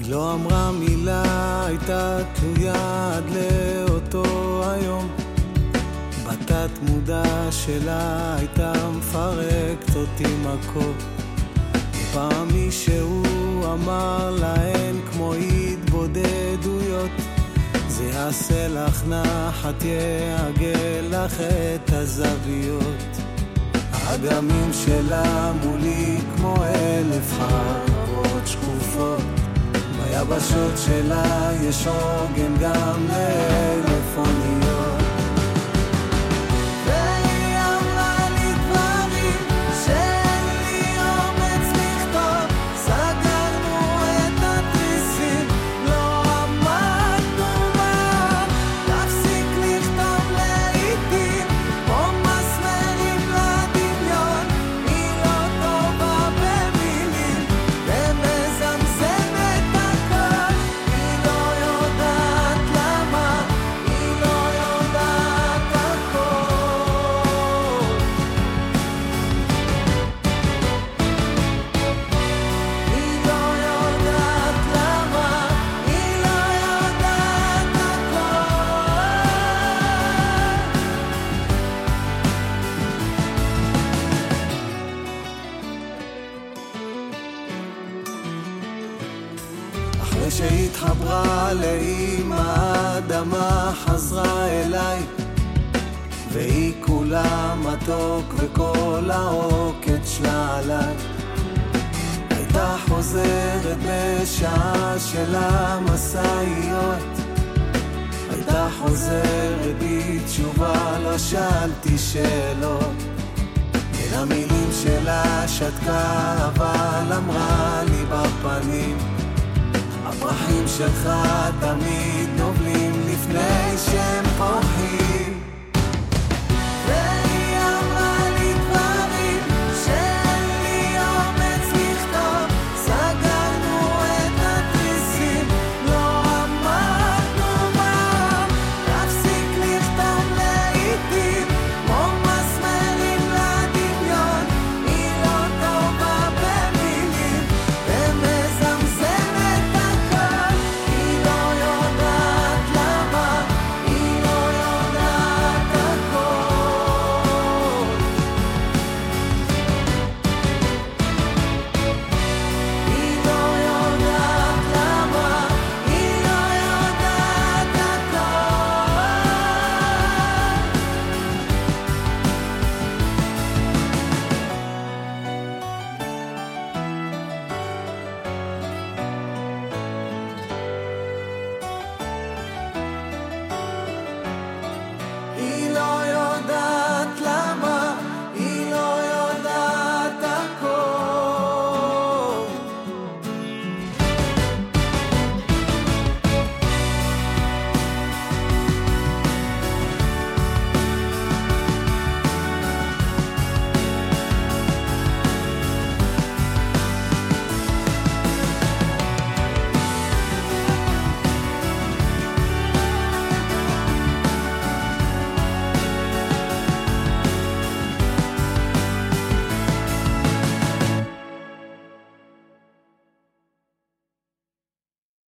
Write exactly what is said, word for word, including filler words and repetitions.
היא לא אמרה מילה, הייתה תלויה עד לאותו היום. בתת מודע שלה הייתה מפרקת אותי מכות. פעם מישהו אמר להן כמו התבודדויות, זה יעשה לך נחת, יעגל לך את הזוויות. האגמים שלה מולי כמו אלף חרות שקופות, ביבשות שלה יש עוגן גם לאלף אוניות. והיא אמרה לי דברים שאין לי אומץ לכתוב, סגרנו את התריסים, לא עמדנו מעל, תפסיק לכתוב לעיתים כמו מסמרים לדמיון. היא לא טובה במילים ומזמזמת הכל, היא לא יודעת למה, היא לא יודעת הכל. היא לא יודעת למה, היא לא יודעת הכל. אחרי שהתחברה לאמא, האדמה חזרה אליי, והיא כולה מתוק וכל העוקד שלה עליי. הייתה חוזרת בשעה של המסעיות, הייתה חוזרת בתשובה, לא שאלתי שאלות. בין המילים שלה שתקה, אבל אמרה לי בפנים, הפרחים שלך תמיד נובעים